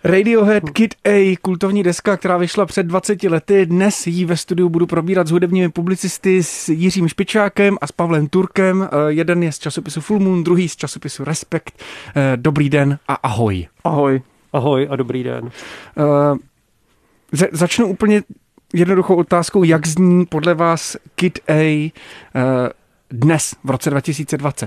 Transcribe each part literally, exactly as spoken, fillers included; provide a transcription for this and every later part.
Radiohead Kid A, kultovní deska, která vyšla před dvaceti lety. Dnes ji ve studiu budu probírat s hudebními publicisty, s Jiřím Špičákem a s Pavlem Turkem. Jeden je z časopisu Full Moon, druhý z časopisu Respekt. Dobrý den a ahoj. Ahoj. Ahoj a dobrý den. Uh, začnu úplně jednoduchou otázkou, jak zní podle vás Kid A uh, dnes, v roce dva tisíce dvacet?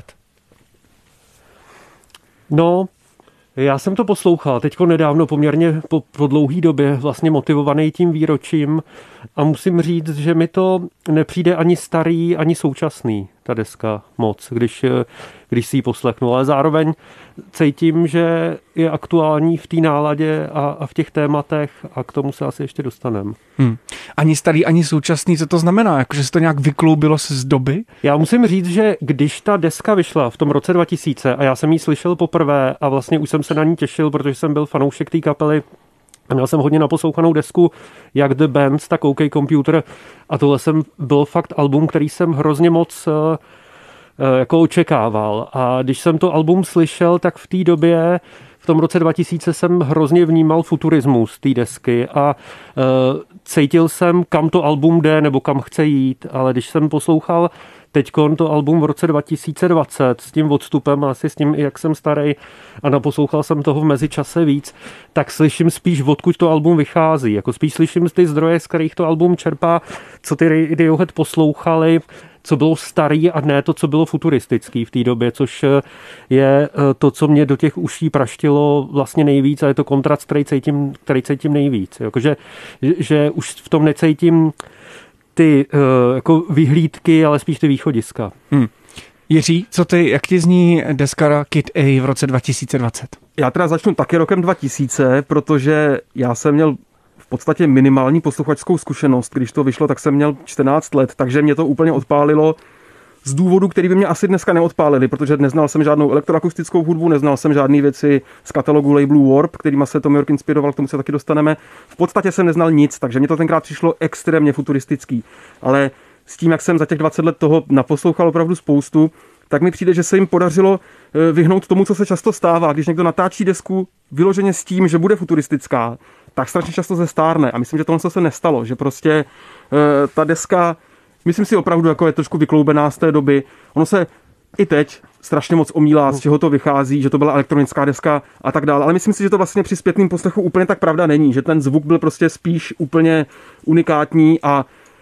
No, já jsem to poslouchal teďko nedávno poměrně po, po dlouhý době, vlastně motivovaný tím výročím a musím říct, že mi to nepřijde ani starý, ani současný, ta deska moc, když, když si ji poslechnu, ale zároveň cítím, že je aktuální v té náladě a, a v těch tématech a k tomu se asi ještě dostaneme. Hmm. Ani starý, ani současný, co to znamená? Jakože se to nějak vykloubilo se z doby? Já musím říct, že když ta deska vyšla v tom roce dva tisíce a já jsem ji slyšel poprvé a vlastně už jsem se na ní těšil, protože jsem byl fanoušek té kapely a měl jsem hodně naposlouchanou desku, jak The Bands, tak OK Computer a tohle jsem byl fakt album, který jsem hrozně moc jako očekával. A když jsem to album slyšel, tak v té době, v tom roce dva tisíce jsem hrozně vnímal futurismus té desky a uh, cítil jsem, kam to album jde nebo kam chce jít, ale když jsem poslouchal teďkon to album v roce dva tisíce dvacet s tím odstupem a asi s tím, jak jsem starý a naposlouchal jsem toho v mezičase víc, tak slyším spíš, odkud to album vychází. Jako spíš slyším ty zdroje, z kterých to album čerpá, co ty Radiohead poslouchali, co bylo starý a ne to, co bylo futuristický v té době, což je to, co mě do těch uší praštilo vlastně nejvíc a je to kontrast, který cítím, který cítím nejvíc. Jakože, že už v tom necítím ty uh, jako vyhlídky, ale spíš ty východiska. Hmm. Jiří, co ty, jak ti zní deska Kid A v roce dva tisíce dvacet? Já teda začnu taky rokem dva tisíce, protože já jsem měl v podstatě minimální posluchačskou zkušenost. Když to vyšlo, tak jsem měl čtrnáct let, takže mě to úplně odpálilo z důvodu, který by mě asi dneska neodpálili, protože neznal jsem žádnou elektroakustickou hudbu, neznal jsem žádné věci z katalogu labelu Warp, kterýma se Tom York inspiroval, k tomu se taky dostaneme. V podstatě jsem neznal nic, takže mě to tenkrát přišlo extrémně futuristický. Ale s tím, jak jsem za těch dvacet let toho naposlouchal opravdu spoustu, tak mi přijde, že se jim podařilo vyhnout tomu, co se často stává. Když někdo natáčí desku vyloženě s tím, že bude futuristická, tak strašně často zestárne. A myslím, že tohle se nestalo, že prostě ta deska, myslím si opravdu, jako je trošku vykloubená z té doby. Ono se i teď strašně moc omílá, z čeho to vychází, že to byla elektronická deska a tak dále. Ale myslím si, že to vlastně při zpětným poslechu úplně tak pravda není, že ten zvuk byl prostě spíš úplně unikátní a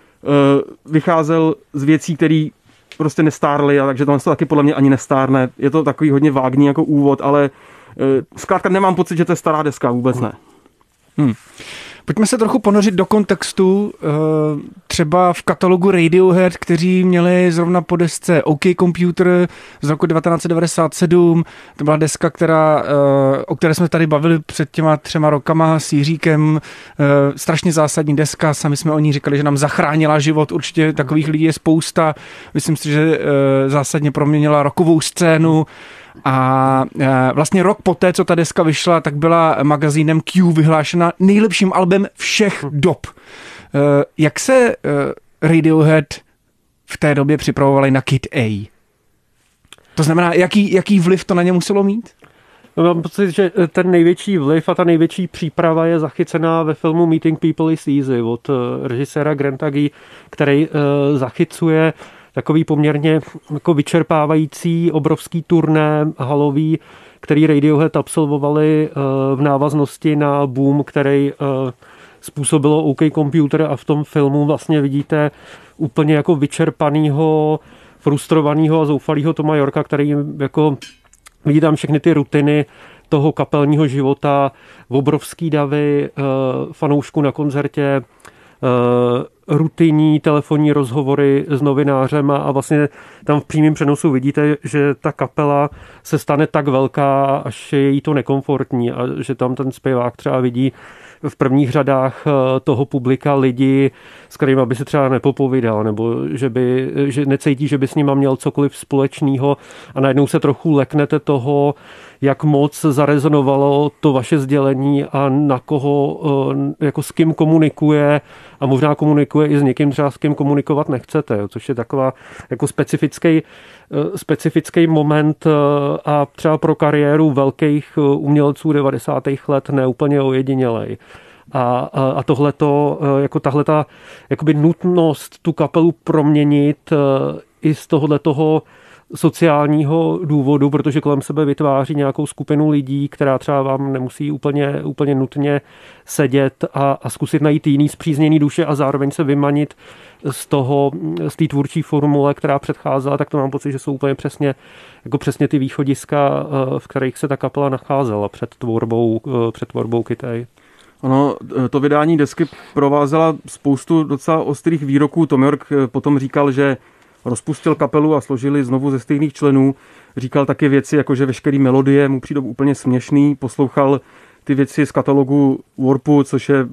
e, vycházel z věcí, které prostě nestárly, a takže to taky podle mě ani nestárne. Je to takový hodně vágní jako úvod, ale e, zkrátka nemám pocit, že to je stará deska, vůbec ne. Hmm. Pojďme se trochu ponořit do kontextu, třeba v katalogu Radiohead, kteří měli zrovna po desce OK Computer z roku devatenáct set devadesát sedm. To byla deska, která, o které jsme tady bavili před těma třema rokama s Jiříkem. Strašně zásadní deska, sami jsme o ní říkali, že nám zachránila život. Určitě takových lidí je spousta. Myslím si, že zásadně proměnila rockovou scénu. A vlastně rok poté, co ta deska vyšla, tak byla magazínem Q vyhlášena nejlepším albem všech dob. Jak se Radiohead v té době připravovali na Kid A? To znamená, jaký, jaký vliv to na ně muselo mít? Mám pocit, že ten největší vliv a ta největší příprava je zachycená ve filmu Meeting People is Easy od režiséra Granta Gee, který zachycuje takový poměrně jako vyčerpávající obrovský turné halový, který Radiohead absolvovali v návaznosti na boom, který způsobilo OK Computer, a v tom filmu vlastně vidíte úplně jako vyčerpanýho, frustrovanýho a zoufalýho Toma Yorka, který jako vidí tam všechny ty rutiny toho kapelního života, obrovský davy fanoušků na koncertě, rutinní telefonní rozhovory s novinářem a vlastně tam v přímém přenosu vidíte, že ta kapela se stane tak velká, až je jí to nekomfortní a že tam ten zpěvák třeba vidí v prvních řadách toho publika lidi, s kterými by se třeba nepopovídal, nebo že, by, že necítí, že by s nima měl cokoliv společného a najednou se trochu leknete toho, jak moc zarezonovalo to vaše sdělení a na koho, jako s kým komunikuje a možná komunikuje i s někým třeba s kým komunikovat nechcete, což je taková jako specifický, specifický moment a třeba pro kariéru velkých umělců devadesátých let neúplně ojedinělej. A, a tohleto, jako tahleta jakoby nutnost tu kapelu proměnit i z tohohletoho sociálního důvodu, protože kolem sebe vytváří nějakou skupinu lidí, která třeba vám nemusí úplně, úplně nutně sedět a, a zkusit najít jiný spřízněný duše a zároveň se vymanit z toho, z té tvůrčí formule, která předcházela, tak to mám pocit, že jsou úplně přesně, jako přesně ty východiska, v kterých se ta kapela nacházela před tvorbou, před tvorbou Kytej. Ono, to vydání desky provázela spoustu docela ostrých výroků. Tom York potom říkal, že rozpustil kapelu a složili znovu ze stejných členů. Říkal taky věci, jako že veškerý melodie mu přijdou úplně směšný. Poslouchal ty věci z katalogu Warpu, což je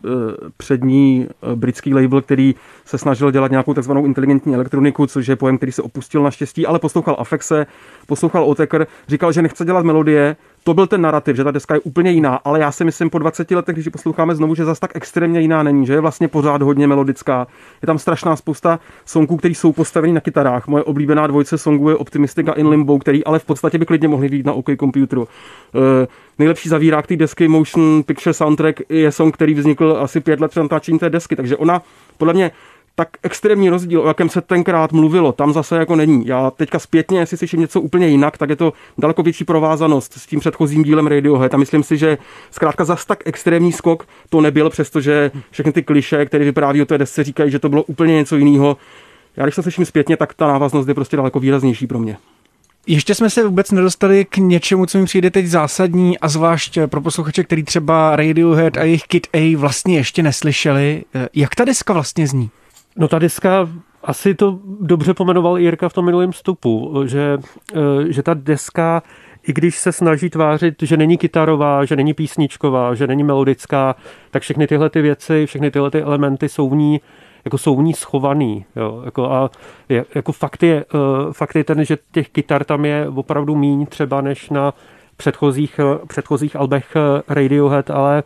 přední britský label, který se snažil dělat nějakou takzvanou inteligentní elektroniku, což je pojem, který se opustil naštěstí, ale poslouchal Afexe, poslouchal Oteker, říkal, že nechce dělat melodie. To byl ten narrativ, že ta deska je úplně jiná, ale já si myslím po dvaceti letech, když ji posloucháme znovu, že zas tak extrémně jiná není, že je vlastně pořád hodně melodická. Je tam strašná spousta songů, které jsou postaveny na kytarách. Moje oblíbená dvojce songů je Optimistic a In Limbo, který ale v podstatě by klidně mohli vyjít na OK Computeru. E, nejlepší zavírák té desky Motion Picture Soundtrack je song, který vznikl asi pět let před natáčením té desky, takže ona podle mě tak extrémní rozdíl, o jakém se tenkrát mluvilo, tam zase jako není. Já teďka zpětně, jestli slyším něco úplně jinak, tak je to daleko větší provázanost s tím předchozím dílem Radiohead. A myslím si, že zkrátka zas tak extrémní skok to nebyl, přestože všechny ty klišé, které vypráví o té desce, říkají, že to bylo úplně něco jiného. Já když to slyším zpětně, tak ta návaznost je prostě daleko výraznější pro mě. Ještě jsme se vůbec nedostali k něčemu, co mi přijde teď zásadní, a zvlášť pro posluchače, který třeba Radiohead a jejich Kid A vlastně ještě neslyšeli. Jak ta deska vlastně zní? No ta deska, asi to dobře pomenoval Jirka v tom minulém vstupu, že, že ta deska, i když se snaží tvářit, že není kytarová, že není písničková, že není melodická, tak všechny tyhle ty věci, všechny tyhle ty elementy jsou v ní, jako jsou v ní schovaný. Jo, jako a je, jako fakt, je, fakt je ten, že těch kytar tam je opravdu míň třeba než na předchozích, předchozích albech Radiohead, ale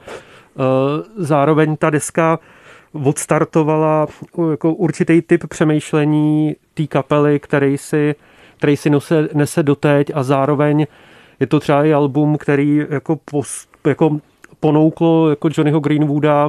zároveň ta deska odstartovala jako určitý typ přemýšlení té kapely, který si, který si nese, nese doteď, a zároveň je to třeba i album, který jako, pos, jako ponouklo jako Johnnyho Greenwooda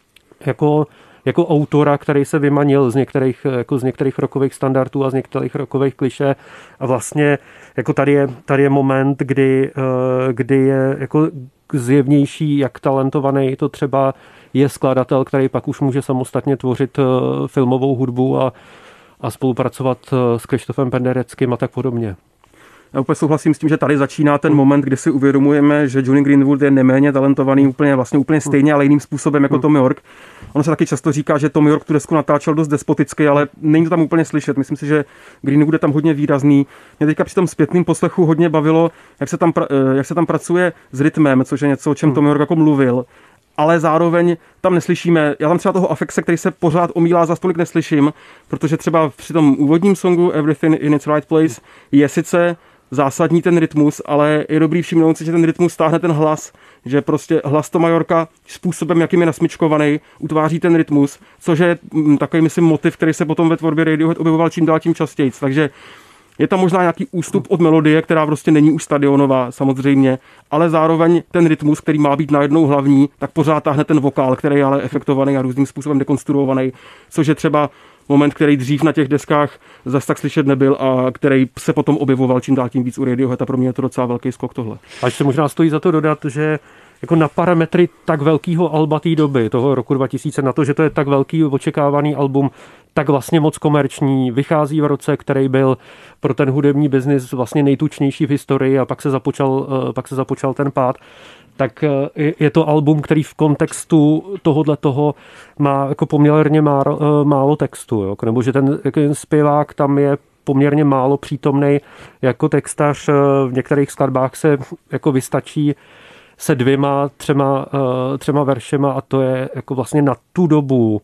jako, jako autora, který se vymanil z některých, jako z některých rockových standardů a z některých rockových klišé, a vlastně jako tady je, tady je moment, kdy, kdy je jako zjevnější, jak talentovaný to třeba je skladatel, který pak už může samostatně tvořit filmovou hudbu a, a spolupracovat s Krištofem Pendereckým a tak podobně. Já úplně souhlasím s tím, že tady začíná ten moment, kdy si uvědomujeme, že Johnny Greenwood je neméně talentovaný, úplně vlastně úplně stejně, ale jiným způsobem jako Tom York. Ono se taky často říká, že Tom York tu desku natáčel dost despoticky, ale není to tam úplně slyšet. Myslím si, že Greenwood je tam hodně výrazný. Mě teďka při tom zpětným poslechu hodně bavilo, jak se tam, jak se tam pracuje s rytmem, což je něco, o čem Tom York jako mluvil. Ale zároveň tam neslyšíme, já tam třeba toho Afexe, který se pořád omílá, za stolik neslyším, protože třeba při tom úvodním songu Everything in its Right Place je sice zásadní ten rytmus, ale je dobrý všimnout si, že ten rytmus stáhne ten hlas, že prostě hlas Toma Yorka způsobem, jakým je nasmyčkovaný, utváří ten rytmus, což je takový, myslím, motiv, který se potom ve tvorbě Radiohead objevoval čím dál tím častěji. Takže je tam možná nějaký ústup od melodie, která prostě není už stadionová, samozřejmě, ale zároveň ten rytmus, který má být najednou hlavní, tak pořád táhne ten vokál, který je ale efektovaný a různým způsobem dekonstruovaný, což je třeba moment, který dřív na těch deskách zase tak slyšet nebyl a který se potom objevoval čím dál tím víc u Radiohead, a pro mě je to docela velký skok tohle. A ještě možná stojí za to dodat, že jako na parametry tak velkého alba té doby, toho roku dva tisíce, na to, že to je tak velký očekávaný album, tak vlastně moc komerční, vychází v roce, který byl pro ten hudební biznis vlastně nejtučnější v historii, a pak se započal, pak se započal ten pád. Tak je to album, který v kontextu tohohle toho má jako poměrně málo, málo textu, jo? Nebo že ten, ten zpěvák tam je poměrně málo přítomnej jako textař, v některých skladbách se jako vystačí se dvěma, třema, třema veršema, a to je jako vlastně na tu dobu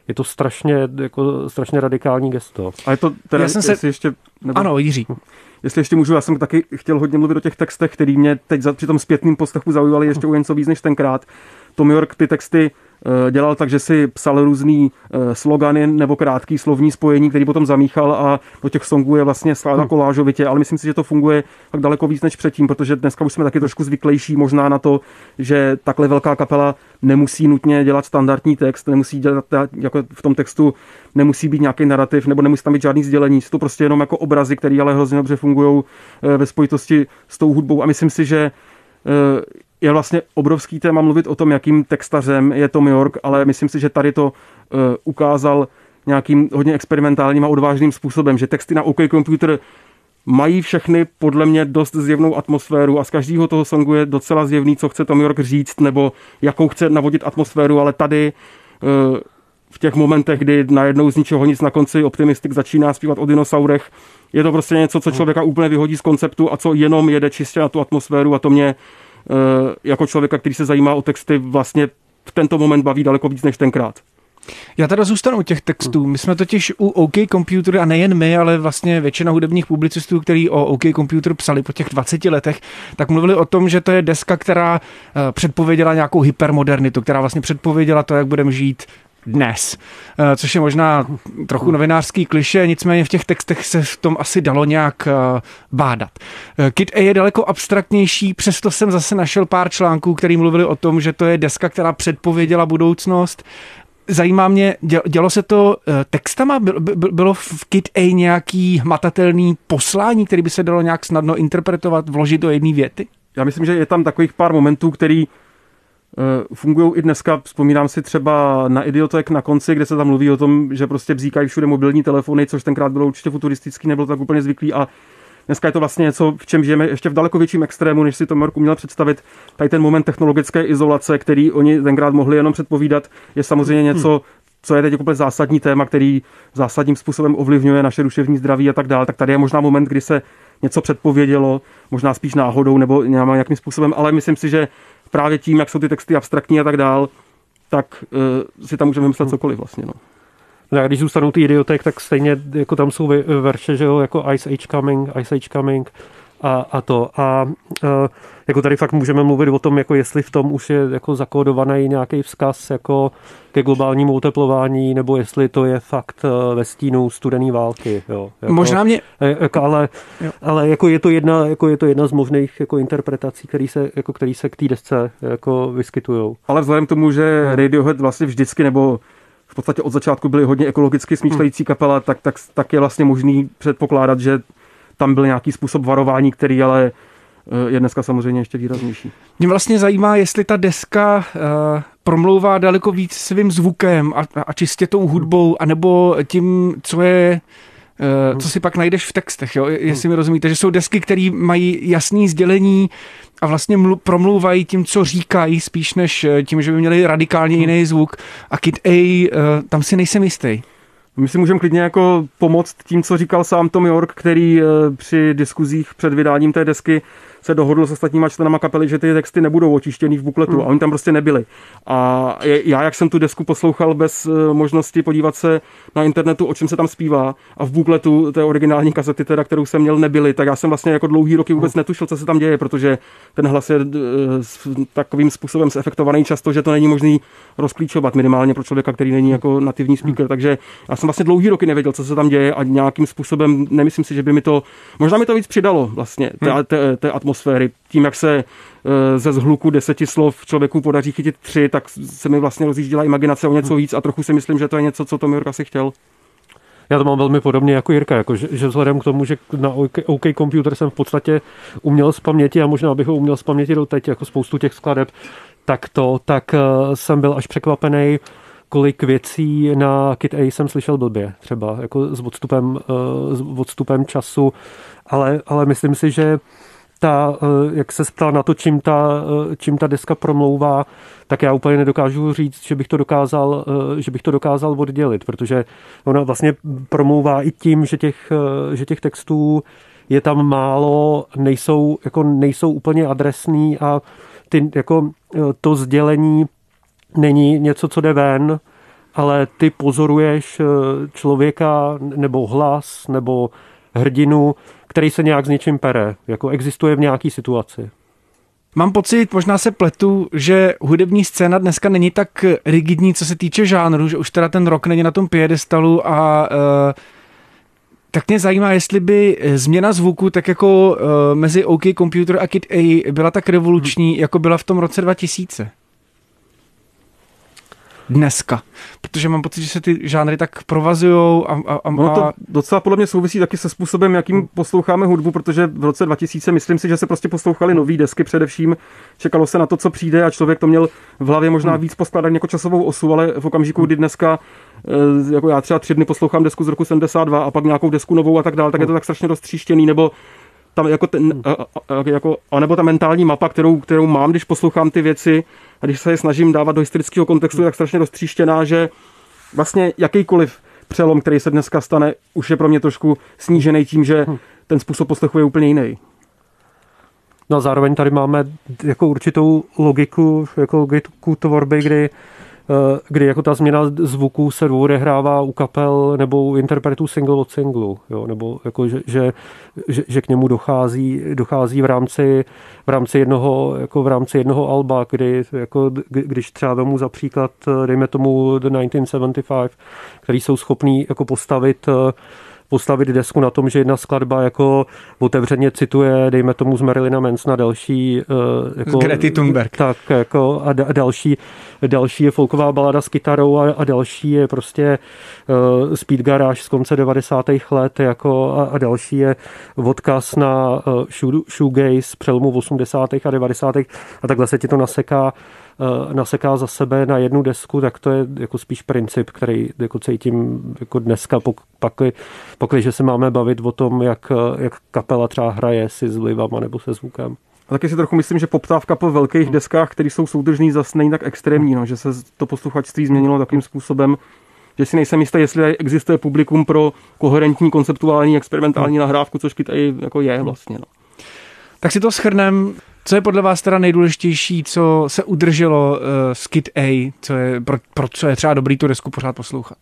je to strašně, jako, strašně radikální gesto. A je to teda, já jsem se... ještě... Nebo... Ano, Jiří. Jestli ještě můžu, já jsem taky chtěl hodně mluvit o těch textech, který mě teď za, při tom zpětným poslechu zaujívaly ještě o něco víc než tenkrát. Tom York ty texty dělal tak, že si psal různý slogany nebo krátký slovní spojení, který potom zamíchal a do těch songů je vlastně skládá kolážovitě, ale myslím si, že to funguje tak daleko víc než předtím, protože dneska už jsme taky trošku zvyklejší možná na to, že takhle velká kapela nemusí nutně dělat standardní text, nemusí dělat jako v tom textu, nemusí být nějaký narrativ nebo nemusí tam být žádný sdělení, jsou to prostě jenom jako obrazy, které ale hrozně dobře fungují ve spojitosti s tou hudbou a myslím si, že je vlastně obrovský téma mluvit o tom, jakým textařem je Tom York, ale myslím si, že tady to uh, ukázal nějakým hodně experimentálním a odvážným způsobem, že texty na OK Computer mají všechny podle mě dost zjevnou atmosféru a z každého toho songu je docela zjevný, co chce Tom York říct nebo jakou chce navodit atmosféru, ale tady uh, v těch momentech, kdy najednou z ničeho nic na konci Optimistic začíná zpívat o dinosaurech, je to prostě něco, co člověka úplně vyhodí z konceptu a co jenom jede čistě na tu atmosféru a to mě jako člověka, který se zajímá o texty, vlastně v tento moment baví daleko víc než tenkrát. Já teda zůstanu u těch textů. My jsme totiž u OK Computer, a nejen my, ale vlastně většina hudebních publicistů, kteří o OK Computer psali po těch dvaceti letech, tak mluvili o tom, že to je deska, která předpověděla nějakou hypermodernitu, která vlastně předpověděla to, jak budeme žít dnes, což je možná trochu novinářský klišé, nicméně v těch textech se v tom asi dalo nějak bádat. Kid A je daleko abstraktnější, přesto jsem zase našel pár článků, který mluvili o tom, že to je deska, která předpověděla budoucnost. Zajímá mě, dělo se to textama? Bylo v Kid A nějaký hmatatelný poslání, který by se dalo nějak snadno interpretovat, vložit do jedné věty? Já myslím, že je tam takových pár momentů, který fungují i dneska. Vzpomínám si třeba na Idiotek na konci, kde se tam mluví o tom, že prostě bzíkají všude mobilní telefony, což tenkrát bylo určitě futuristický, nebylo tak úplně zvyklý a dneska je to vlastně něco, v čem žijeme ještě v daleko větším extrému, než si Tom York uměl představit. Tady ten moment technologické izolace, který oni tenkrát mohli jenom předpovídat, je samozřejmě něco, co je teď úplně zásadní téma, který zásadním způsobem ovlivňuje naše duševní zdraví a tak dále. Tak tady je možná moment, kdy se něco předpovědělo, možná spíš náhodou nebo nějakým způsobem, ale myslím si, že právě tím, jak jsou ty texty abstraktní a tak dál, tak uh, si tam můžeme myslet cokoliv vlastně. No. No, když zůstanou ty Idiotek, tak stejně jako tam jsou verše, že jo, jako Ice Age Coming, Ice Age Coming a, a to. A uh, jako tady fakt můžeme mluvit o tom, jako jestli v tom už je jako zakódovaný nějaký vzkaz jako ke globálnímu oteplování, nebo jestli to je fakt uh, ve stínu studené války. Jo. Jako, Možná mě... Jako, ale ale jako je to jedna, jako je to jedna z možných jako interpretací, který se, jako, který se k té desce jako vyskytujou. Ale vzhledem k tomu, že Radiohead vlastně vždycky nebo v podstatě od začátku byli hodně ekologicky smýšlející kapela, tak, tak, tak je vlastně možný předpokládat, že tam byl nějaký způsob varování, který ale je dneska samozřejmě ještě výraznější. Mě vlastně zajímá, jestli ta deska uh, promlouvá daleko víc svým zvukem a, a čistě tou hudbou, anebo tím, co je uh, co si pak najdeš v textech, jo? Jestli mi rozumíte, že jsou desky, které mají jasný sdělení a vlastně mlu, promlouvají tím, co říkají, spíš než tím, že by měli radikálně jiný zvuk. A Kid A, uh, tam si nejsem jistý. My si můžeme klidně jako pomoct tím, co říkal sám Tom York, který při diskuzích před vydáním té desky se dohodl s ostatníma členama kapely, že ty texty nebudou očištěný v bukletu mm. a oni tam prostě nebyli. A já, jak jsem tu desku poslouchal bez možnosti podívat se na internetu, o čem se tam zpívá a v bukletu té originální kasety, teda, kterou jsem měl, nebyly, tak já jsem vlastně jako dlouhý roky vůbec netušil, co se tam děje, protože ten hlas je takovým způsobem zefektovaný často, že to není možný rozklíčovat minimálně pro člověka, který není jako nativní speaker. Takže já jsem vlastně dlouhý roky nevěděl, co se tam děje a nějakým způsobem nemyslím si, že by mi to, možná mi to víc přidalo vlastně té, té, té atmosféry. Tím, jak se ze zhluku deseti slov člověku podaří chytit tři, tak se mi vlastně rozjížděla imaginace o něco víc a trochu si myslím, že to je něco, co Tom York asi chtěl. Já to mám velmi podobně jako Jirka, jako že, že vzhledem k tomu, že na OK, OK Computer jsem v podstatě uměl z paměti a možná bych ho uměl z paměti doteď, jako spoustu těch skladeb, tak to, tak uh, jsem byl až překvapený, kolik věcí na Kid A jsem slyšel blbě, třeba jako s odstupem, uh, s odstupem času, ale, ale myslím si, že ta, jak se ptal na to, čím ta, čím ta deska promlouvá, tak já úplně nedokážu říct, že bych to dokázal, že bych to dokázal oddělit, protože ona vlastně promlouvá i tím, že těch, že těch textů je tam málo, nejsou, jako nejsou úplně adresný a ty, jako to sdělení není něco, co jde ven, ale ty pozoruješ člověka nebo hlas nebo hrdinu, který se nějak s něčím pere, jako existuje v nějaký situaci. Mám pocit, možná se pletu, že hudební scéna dneska není tak rigidní, co se týče žánru, že už teda ten rock není na tom piedestalu a uh, tak mě zajímá, jestli by změna zvuku tak jako uh, mezi OK Computer a Kid A byla tak revoluční, jako byla v tom roce dva tisíce. Dneska. Protože mám pocit, že se ty žánry tak provazujou a, a, a... No to docela podle mě souvisí taky se způsobem, jakým posloucháme hudbu, protože v roce dva tisíce myslím si, že se prostě poslouchali nový desky především, čekalo se na to, co přijde a člověk to měl v hlavě možná víc poskladat jako časovou osu, ale v okamžiku, kdy dneska, jako já třeba tři dny poslouchám desku z roku sedmdesát dva a pak nějakou desku novou a tak dál, tak je to tak strašně roztříštěný, nebo tam jako, ten, a, a, jako a nebo ta mentální mapa, kterou, kterou mám, když poslouchám ty věci a když se je snažím dávat do historického kontextu, je tak strašně roztříštěná, že vlastně jakýkoliv přelom, který se dneska stane, už je pro mě trošku snížený tím, že ten způsob poslechu je úplně jiný. No a zároveň tady máme jako určitou logiku, jako logiku tvorby, kdy kdy jako ta změna zvuku se odehrává u kapel nebo u interpretů single od singlu, jo, nebo jako, že, že, že, že k němu dochází, dochází v rámci, v rámci jednoho, jako v rámci jednoho alba, kdy, jako, když třeba vemu za příklad, dejme tomu The devatenáct set sedmdesát pět, který jsou schopní jako postavit postavit desku na tom, že jedna skladba jako otevřeně cituje, dejme tomu z Marilyna Mansona další jako, z Grety Thunberg. Tak jako a, da, a další, další je folková balada s kytarou a, a další je prostě uh, Speed Garage z konce devadesátých let jako a, a další je odkaz na uh, shoegaze přelomu osmdesátých a devadesátých a takhle se ti to naseká naseká za sebe na jednu desku, tak to je jako spíš princip, který jako cítím jako dneska, pakli, pakli, že se máme bavit o tom, jak, jak kapela třeba hraje si s vlivama nebo se zvukem. A taky si trochu myslím, že poptávka po velkých deskách, které jsou soudržný, zase není tak extrémní, no, že se to posluchačství změnilo takovým způsobem, že si nejsem jistý, jestli existuje publikum pro koherentní, konceptuální, experimentální nahrávku, což tady jako je vlastně. No. Tak si to shrnem. Co je podle vás teda nejdůležitější, co se udrželo uh, z Kid A, co je, pro, pro co je třeba dobrý tu desku pořád poslouchat?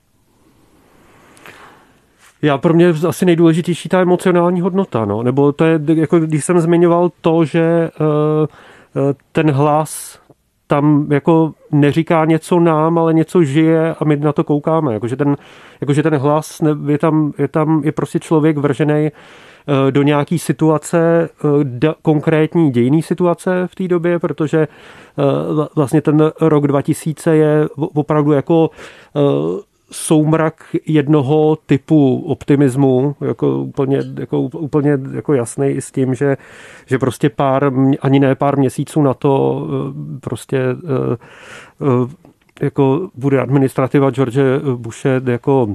Já pro mě asi nejdůležitější ta emocionální hodnota, no. Nebo to je, jako když jsem zmiňoval to, že uh, ten hlas tam jako neříká něco nám, ale něco žije a my na to koukáme. Jakože ten, jakože ten hlas je tam, je tam je prostě člověk vržený do nějaký situace, konkrétní dějný situace v té době, protože vlastně ten rok dva tisíce je opravdu jako soumrak jednoho typu optimismu, jako úplně, jako, úplně jako jasný i s tím, že, že prostě pár, ani ne pár měsíců na to prostě jako bude administrativa George Bushe jako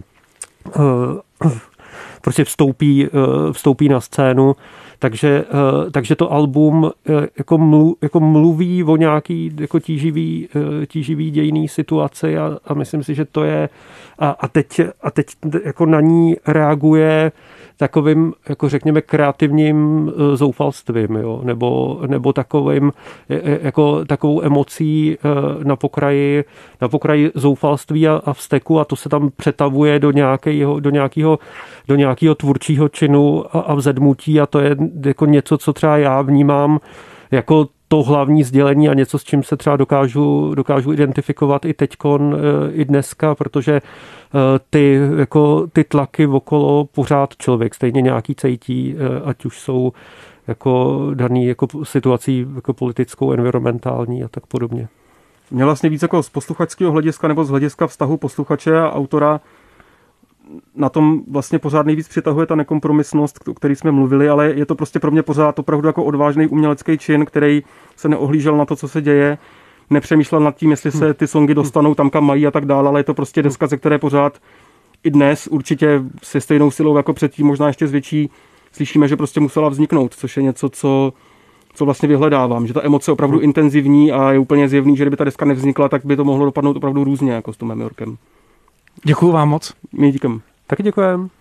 prostě vstoupí, vstoupí na scénu, takže, takže to album jako, mlu, jako mluví o nějaký jako tíživý, tíživý dějný situaci a, a myslím si, že to je a, a, teď, a teď jako na ní reaguje takovým, jako řekněme, kreativním zoufalstvím, jo? Nebo, nebo takovým, jako, takovou emocí na pokraji, na pokraji zoufalství a, a vzteku a to se tam přetavuje do nějakého, do nějakého, do nějakého tvůrčího činu a, a vzedmutí a to je jako něco, co třeba já vnímám jako to hlavní sdělení a něco, s čím se třeba dokážu, dokážu identifikovat i teďkon, i dneska, protože ty, jako, ty tlaky okolo pořád člověk stejně nějaký cítí, ať už jsou jako daný jako situací jako politickou, environmentální a tak podobně. Mě vlastně víc jako z posluchačského hlediska nebo z hlediska vztahu posluchače a autora na tom vlastně pořád nejvíc přitahuje ta nekompromisnost, o které jsme mluvili, ale je to prostě pro mě pořád opravdu jako odvážný umělecký čin, který se neohlížel na to, co se děje, nepřemýšlel nad tím, jestli se ty songy dostanou tam, kam mají a tak dále, ale je to prostě deska, ze které pořád i dnes určitě se stejnou silou jako předtím, možná ještě s větší, slyšíme, že prostě musela vzniknout, což je něco, co, co vlastně vyhledávám, že ta emoce je opravdu hmm. intenzivní a je úplně zjevný, že kdyby ta deska nevznikla, tak by to mohlo dopadnout opravdu různě, jako s Tomem Yorkem. Děkuju vám moc. My díkem. Taky děkujem.